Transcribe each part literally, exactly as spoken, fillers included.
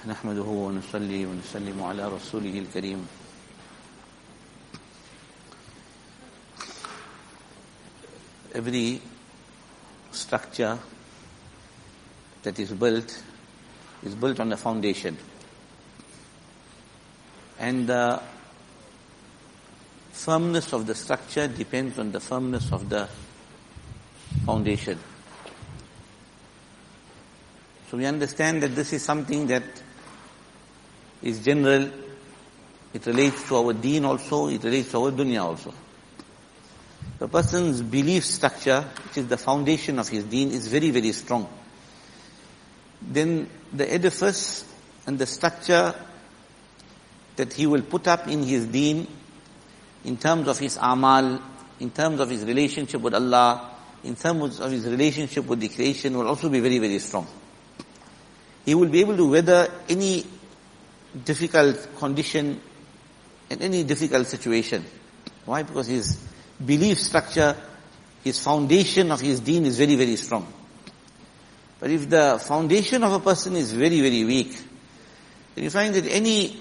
نحمده ونصلي ونسلم على رسوله الكريم. Every structure that is built is built on a foundation, and the firmness of the structure depends on the firmness of the foundation. So we understand that this is something that is general. It relates to our deen also, it relates to our dunya also. The person's belief structure, which is the foundation of his deen, is very, very strong. Then the edifice and the structure that he will put up in his deen, in terms of his amal, in terms of his relationship with Allah, in terms of his relationship with the creation, will also be very, very strong. He will be able to weather any difficult condition and any difficult situation. Why? Because his belief structure, his foundation of his deen is very, very strong. But if the foundation of a person is very, very weak, then you find that any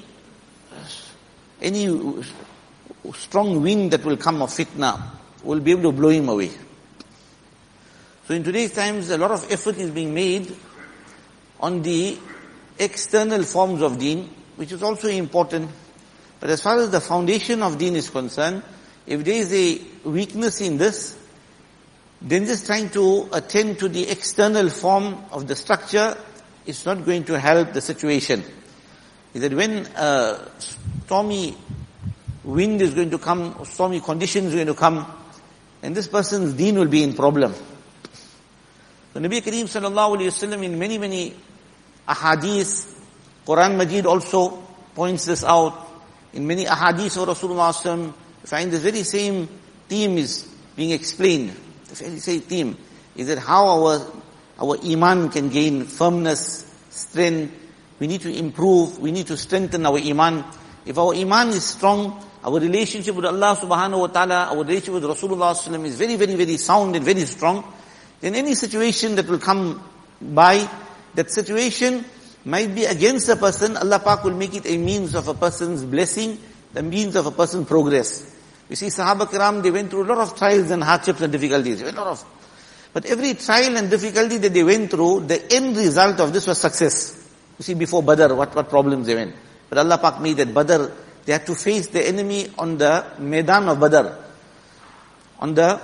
any strong wind that will come of fitna will be able to blow him away. So in today's times, a lot of effort is being made on the external forms of deen, which is also important. But as far as the foundation of deen is concerned, if there is a weakness in this, then just trying to attend to the external form of the structure is not going to help the situation. Is that when a stormy wind is going to come, stormy conditions are going to come, and this person's deen will be in problem. So Nabi Kareem sallallahu alayhi wa sallam in many, many ahadith, Quran Majid also points this out. In many ahadith of Rasulullah sallallahu alayhi wa sallam, you find this very same theme is being explained. The very same theme is that how our our iman can gain firmness, strength. We need to improve, we need to strengthen our iman. If our iman is strong, our relationship with Allah subhanahu wa ta'ala, our relationship with Rasulullah sallallahu alayhi wa sallam is very, very, very sound and very strong, then any situation that will come by, that situation might be against a person, Allah Pak will make it a means of a person's blessing, the means of a person's progress. You see, Sahaba Kiram, they went through a lot of trials and hardships and difficulties. A lot of. But every trial and difficulty that they went through, the end result of this was success. You see, before Badr, what, what problems they went. But Allah Pak made that Badr, they had to face the enemy on the Maidan of Badr. On the,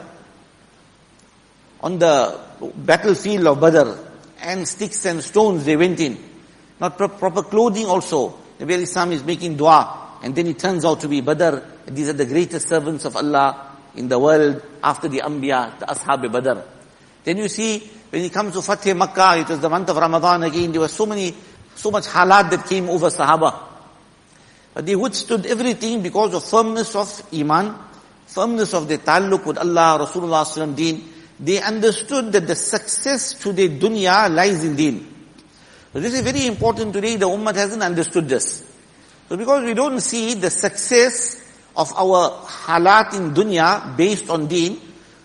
on the battlefield of Badr. And sticks and stones they went in. Not pro- proper clothing also. Nabi Islam is making dua. And then it turns out to be Badr. These are the greatest servants of Allah in the world after the Anbiya, the Ashab Badr. Then you see, when it comes to Fatih Makkah, it was the month of Ramadan again, there were so many, so much halat that came over Sahaba. But they withstood everything because of firmness of Iman, firmness of their ta'alluq with Allah, Rasulullah sallallahu alaihi wasallam deen. They understood that the success to their dunya lies in deen. So this is very important today. The ummah hasn't understood this. So because we don't see the success of our halat in dunya based on deen,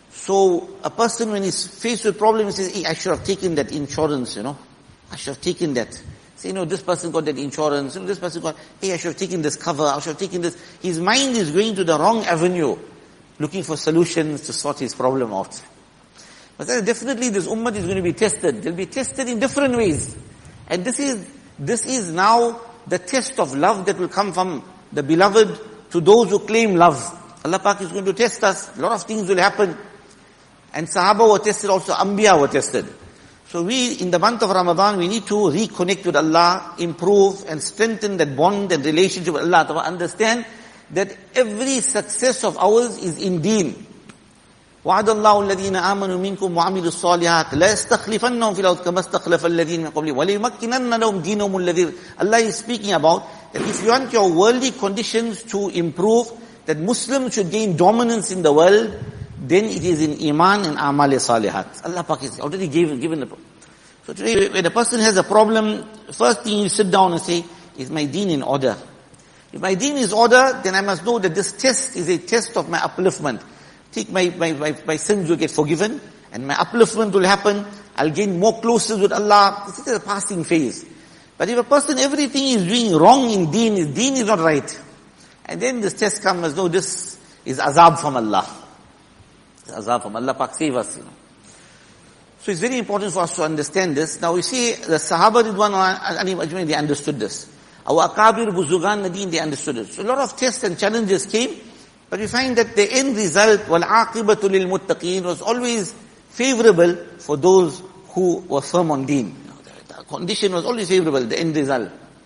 so a person when he's faced with problems says, hey, I should have taken that insurance, you know. I should have taken that. Say, you know, this person got that insurance, you know, this person got, hey, I should have taken this cover, I should have taken this. His mind is going to the wrong avenue, looking for solutions to sort his problem out. But definitely this ummah is going to be tested. They'll be tested in different ways. And this is, this is now the test of love that will come from the beloved to those who claim love. Allah Pak is going to test us. A lot of things will happen. And Sahaba were tested also, Anbiya were tested. So we, in the month of Ramadan, we need to reconnect with Allah, improve and strengthen that bond and relationship with Allah, to understand that every success of ours is in deen. وعد الله الذين آمنوا منكم وعملوا الصالحات لا يستخلفنهم في الأرض كما استخلف الذين من قبلهم وليمكنن لهم دينهم الذي. Allah is speaking about that if you want your worldly conditions to improve, that Muslims should gain dominance in the world, then it is in iman and amal salihat. Allah Pak is already given given the. So today, when a person has a problem, first thing you sit down and say, is my deen in order? If my deen is order, then I must know that this test is a test of my upliftment. Think my, my, my, my sins will get forgiven, and my upliftment will happen. I'll gain more closeness with Allah. This is a passing phase. But if a person, everything is doing wrong in deen, his deen is not right. And then this test comes as though this is azab from Allah. It's azab from Allah, Pak save us, you know. So it's very important for us to understand this. Now we see the Sahaba Ridwan, they understood this. Our Akabir, Buzugan, Nadeen, they understood it. So a lot of tests and challenges came, but we find that the end result, وَالْعَاقِبَةُ لِلْمُتَّقِينَ, was always favorable for those who were firm on deen. The condition was always favorable, the end result.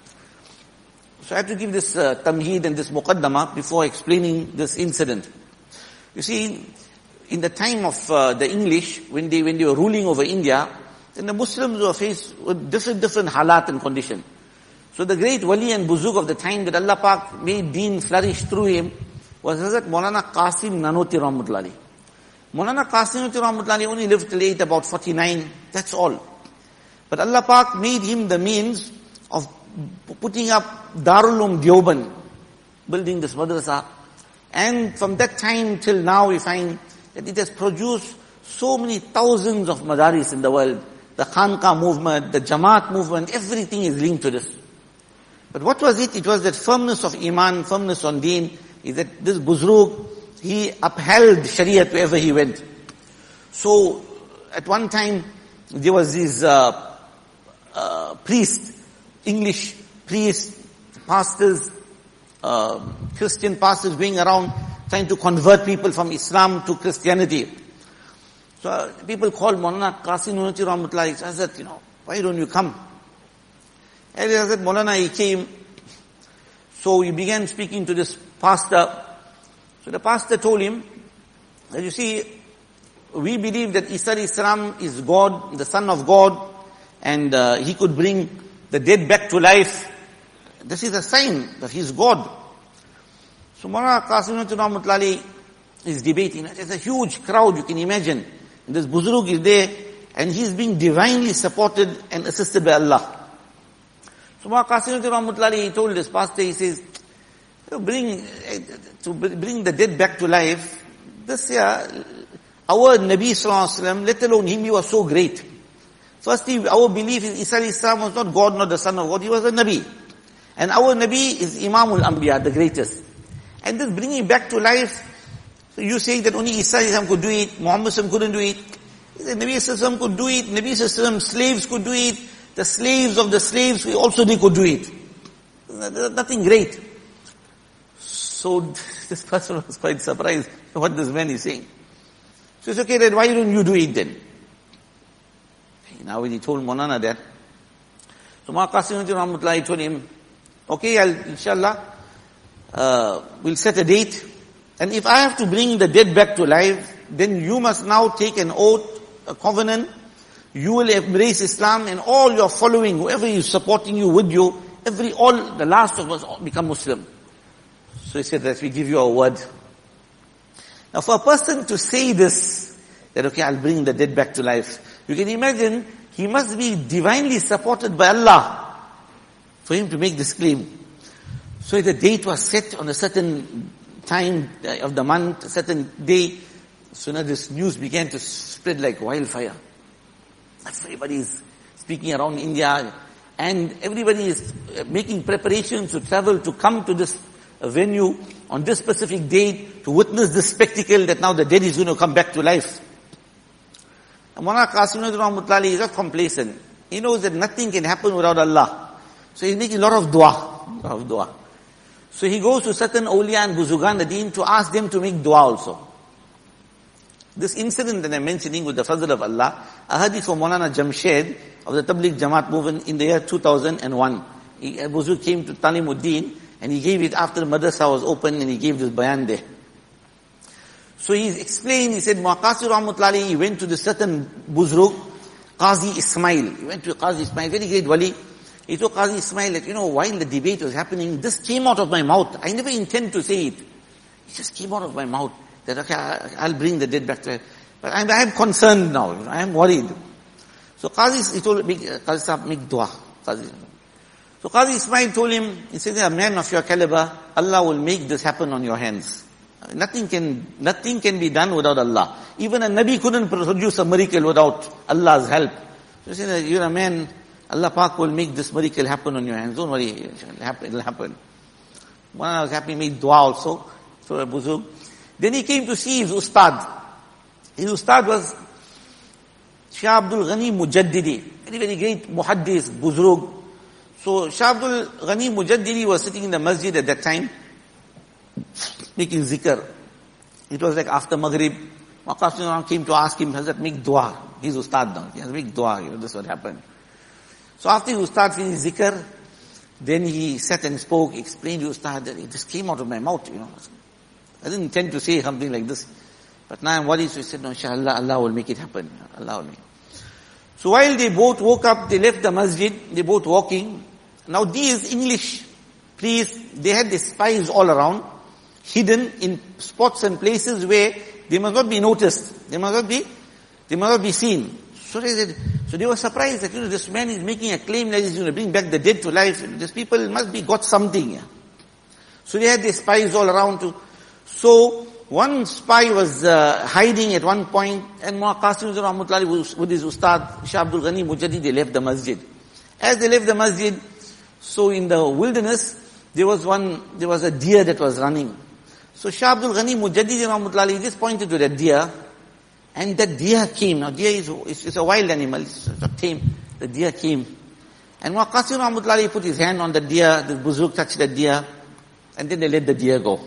So I have to give this uh, tamheed and this muqaddamah before explaining this incident. You see, in the time of uh, the English, when they when they were ruling over India, then the Muslims were faced with different different halat and condition. So the great wali and buzug of the time that Allah Pak made deen flourish through him was Hazrat Maulana Qasim Nanoti Rahmatullahi. Maulana Qasim Nanoti Rahmatullahi only lived till age about forty-nine, that's all. But Allah Pak made him the means of putting up Darul Uloom Deoband, building this madrasa. And from that time till now we find that it has produced so many thousands of madaris in the world. The Khanqa movement, the Jamaat movement, everything is linked to this. But what was it? It was that firmness of Iman, firmness on deen, is that this Buzrug, he upheld Shariat wherever he went. So, at one time, there was these uh, uh, priests, English priests, pastors, uh, Christian pastors going around trying to convert people from Islam to Christianity. So uh, people called Maulana Qasim Nanoti Rahmatullahi, Hazrat, you know, why don't you come? And Hazrat Maulana, he came. So he began speaking to this pastor. So the pastor told him that, you see, we believe that Isa alayhi salam is God, the Son of God, and uh, he could bring the dead back to life. This is a sign that he is God. So Maulana Qasim Nanoti Rahmatullahi is debating. There's a huge crowd, you can imagine. And this Buzurg is there, and he's being divinely supported and assisted by Allah. So Maulana Qasim Nanoti Rahmatullahi, he told this pastor, he says, bring, to bring the dead back to life, this year, our Nabi Sallallahu Alaihi Wasallam, let alone him, he was so great. Firstly, our belief is Isa alayhi salam was not God, not the Son of God, he was a Nabi. And our Nabi is Imamul Anbiya, the greatest. And this bringing back to life, so you say that only Isa alayhi salam could do it, Muhammad sallam couldn't do it. The Nabi sallam could do it, Nabi sallam slaves could do it, the slaves of the slaves also they could do it. Nothing great. So this person was quite surprised what this man is saying. So it's okay, then why don't you do it then? Now when he told Maulana that, so Maulana Qasim Nanoti Rahmatullahi told him, okay, I'll, inshallah, uh, we'll set a date, and if I have to bring the dead back to life, then you must now take an oath, a covenant, you will embrace Islam, and all your following, whoever is supporting you with you, every, all, the last of us become Muslim. So he said that we give you a word. Now for a person to say this, that okay, I'll bring the dead back to life, you can imagine, he must be divinely supported by Allah for him to make this claim. So the date was set on a certain time of the month, a certain day. So now this news began to spread like wildfire. Everybody is speaking around India, and everybody is making preparations to travel to come to this venue on this specific date to witness this spectacle that now the dead is going to come back to life. And Maulana Qasim Nanoti Rahmatullahi is not complacent. He knows that nothing can happen without Allah. So he's making a lot of dua. A lot of dua. So he goes to certain awliya and buzugan Nadeen to ask them to make dua also. This incident that I'm mentioning with the fazl of Allah, a hadith from Maulana Jamshed of the Tabligh Jamaat movement in the year two thousand one. He, a buzug came to Talimuddin and he gave it after the madrasa was open, and he gave this bayan there. So he explained, he said, Maulana Qasim Rahmatullahi, he went to the certain buzrug, Qazi Ismail. He went to Qazi Ismail, very great wali. He told Qazi Ismail that, you know, while the debate was happening, this came out of my mouth. I never intend to say it. It just came out of my mouth. That, okay, I'll bring the dead back to life. But I'm, I'm concerned now. I am worried. So Qazi, he told me, Qazi Sahab, make dua. Qazi. So Qazi Ismail told him, he said, a man of your caliber, Allah will make this happen on your hands. Nothing can, nothing can be done without Allah. Even a Nabi couldn't produce a miracle without Allah's help. So he said, you're a man Allah Pak will make this miracle happen on your hands. Don't worry, it'll happen. It'll happen. One was happy, made dua also for a buzurg. Then he came to see his ustad. His ustad was Shah Abdul Ghani Mujaddidi, very, very great muhaddis, buzurg. So Shah Abdul Ghani Mujaddidi was sitting in the masjid at that time, making zikr. It was like after Maghrib. Maqasim came to ask him, Hazrat, make dua. He's ustad now. He has to make dua. You know, this is what happened. So after his ustad finished zikr, then he sat and spoke, explained to ustad that it just came out of my mouth, you know. I didn't intend to say something like this. But now I'm worried, so he said, no, inshallah, Allah will make it happen. Allah will make it. So while they both woke up, they left the masjid, they both walking. Now these English priests, they had the spies all around, hidden in spots and places where they must not be noticed. They must not be, they must not be seen. So they said, so they were surprised that, you know, this man is making a claim that he's going to bring back the dead to life. These people must be got something. Yeah. So they had their spies all around to, so one spy was uh, hiding at one point, and Mullah Qasim Rahmatullahi was with his ustad, Shah Abdul Ghani Mujaddidi, they left the masjid. As they left the masjid, so in the wilderness, there was one, there was a deer that was running. So Shah Abdul Ghani Mujaddidi Rahmatullahi just pointed to that deer, and that deer came. Now deer is, is, is a wild animal, it's a tame. The deer came. And Mullah Qasim Rahmatullahi put his hand on the deer, the buzurg touched the deer, and then they let the deer go.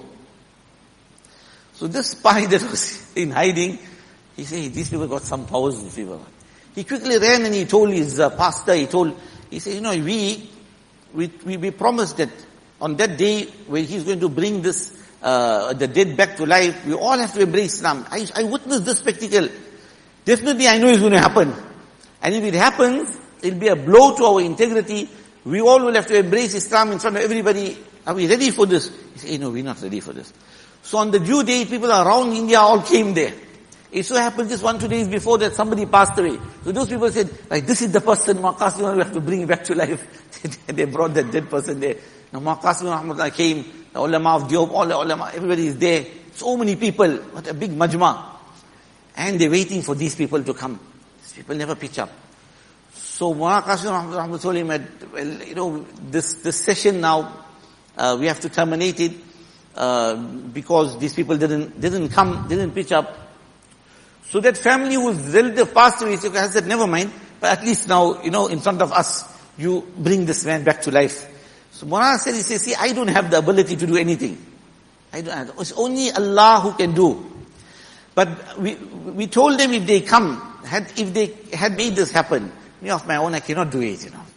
So this spy that was in hiding, he said, these people got some powers, these people. He quickly ran and he told his uh, pastor, he told, he said, you know, we, we, we, we promised that on that day when he's going to bring this, uh, the dead back to life, we all have to embrace Islam. I, I witnessed this spectacle. Definitely I know it's going to happen. And if it happens, it'll be a blow to our integrity. We all will have to embrace Islam in front of everybody. Are we ready for this? He said, no, we're not ready for this. So on the due date, people around India all came there. It so happened just one, two days before that somebody passed away. So those people said, like, this is the person, Maqasim, we have to bring back to life. They brought that dead person there. Now Maqasim Rahmatullah came, the ulama of Diop, all the ulama, everybody is there. So many people, what a big majma. And they're waiting for these people to come. These people never pitch up. So Maqasim Rahmatullah told him, well, you know, this, this session now, uh, we have to terminate it. Uh, because these people didn't, didn't come, didn't pitch up. So that family whose relative passed away, I said, never mind, but at least now, you know, in front of us, you bring this man back to life. So Mullah said, he says, see, I don't have the ability to do anything. I don't have, it's only Allah who can do. But we, we told them if they come, had, if they had made this happen, me of my own, I cannot do it, you know.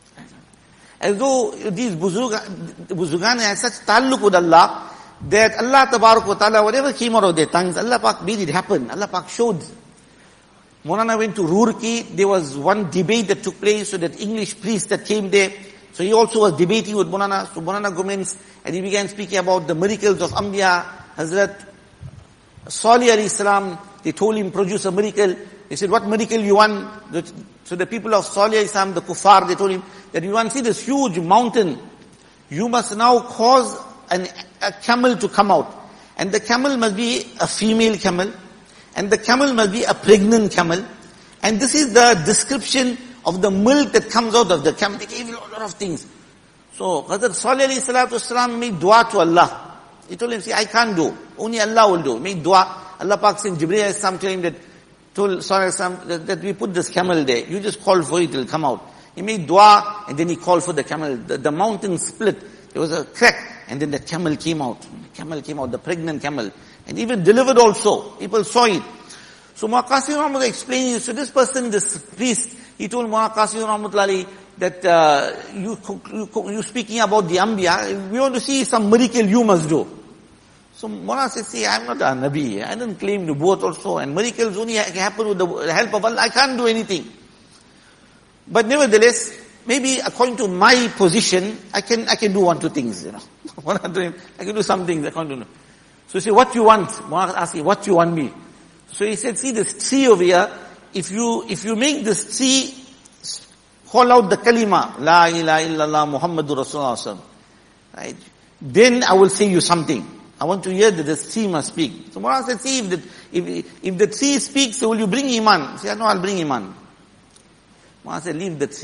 As though these buzurgan had such taluk with Allah, that Allah Tabarak wa Ta'ala, whatever came out of their tongues, Allah Pak made it happen. Allah Pak showed. Maulana went to Roorkee, there was one debate that took place, so that English priest that came there, so he also was debating with Maulana, so Maulana commenced, and he began speaking about the miracles of Anbiya, Hazrat Salih alayhi salam. They told him, produce a miracle. He said, what miracle you want? So the people of Salih alayhi salam, the kuffar, they told him, that you want to see this huge mountain, you must now cause an, a camel to come out. And the camel must be a female camel. And the camel must be a pregnant camel. And this is the description of the milk that comes out of the camel. They gave a lot of things. So Hazrat Salih alayhi salatu wasalam made dua to Allah. He told him, see, I can't do. Only Allah will do. Make dua. Allah Pak sent Jibreel alayhi salam to him that, told Salih alayhi salam that, that we put this camel there. You just call for it, it will come out. He made dua, and then he called for the camel. The, the mountain split. There was a crack, and then the camel came out. The camel came out, the pregnant camel. And even delivered also. People saw it. So Mullah Qasim Rahmatullah explaining, so this person, this priest, he told Mullah Qasim Rahmatullah that uh, you, you, you speaking about the Anbiya, we want to see some miracle you must do. So Mullah said, see, I'm not a Nabi. I didn't claim nubuwwat also. And miracles only happen with the help of Allah. I can't do anything. But nevertheless, maybe according to my position, I can, I can do one, two things, you know. What I'm doing, I can do some things, I can't do. So he said, what you want? Mullah asked him, what you want me? So he said, see this tree over here, if you, if you make this tree call out the kalima, La ilaha illallah Muhammadur Rasulullah, right? Then I will say you something. I want to hear that the tree must speak. So Mullah said, see, if the, if, if the tree speaks, so will you bring Iman? He said, no, I'll bring Iman. Mullah said, leave the tree.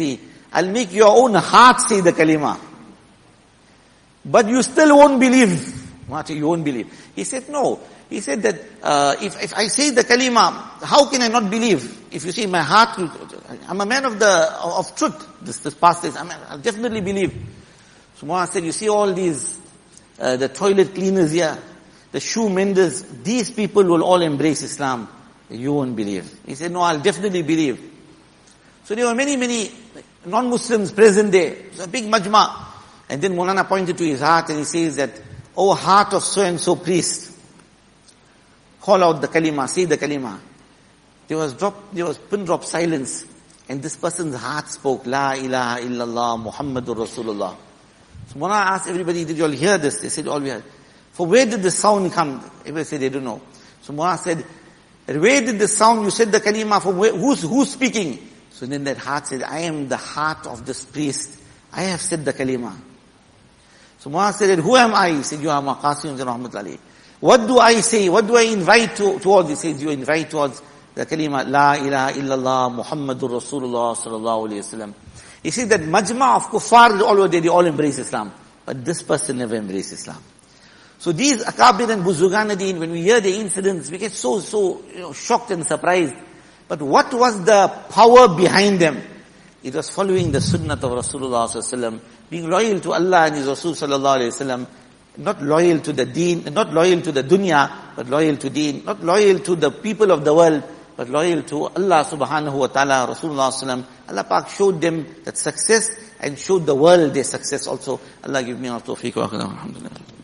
I'll make your own heart say the kalima. But you still won't believe. You won't believe. He said, no. He said that uh, if, if I say the kalima, how can I not believe? If you see my heart, I'm a man of the of truth. This this past is, I mean, I'll definitely believe. So Muaz said, you see all these, uh, the toilet cleaners here, the shoe menders, these people will all embrace Islam. You won't believe. He said, no, I'll definitely believe. So there were many, many non-Muslims present there. It was a big majma. And then Maulana pointed to his heart and he says that, oh heart of so-and-so priest, call out the kalima, say the kalima. There was drop, there was pin drop silence. And this person's heart spoke, La ilaha illallah Muhammadur Rasulullah. So Maulana asked everybody, did you all hear this? They said, all we heard. For where did the sound come? Everybody said, they don't know. So Maulana said, where did the sound, you said the kalima, from where, who's, who's speaking? So then that heart said, I am the heart of this priest. I have said the kalima. So Maulana said, who am I? He said, you are Maqasim Rahmatullahi. What do I say? What do I invite to, towards? He says, you invite towards the kalima, La ilaha illallah Muhammadur Rasulullah sallallahu alayhi wasallam. He said that majma of kuffar, all over there, they all embrace Islam. But this person never embraced Islam. So these Akabir and Buzuganadeen, when we hear the incidents, we get so, so, you know, shocked and surprised. But what was the power behind them? It was following the sunnah of Rasulullah sallallahu alayhi wasallam, being loyal to Allah and His Rasul sallallahu alayhi wasallam, not loyal to the deen, not loyal to the dunya, but loyal to deen, not loyal to the people of the world, but loyal to Allah subhanahu wa ta'ala, Rasulullah sallallahu alayhi wasallam. Allah Pak showed them that success and showed the world their success also. Allah give me our tawfiq wa alhamdulillah.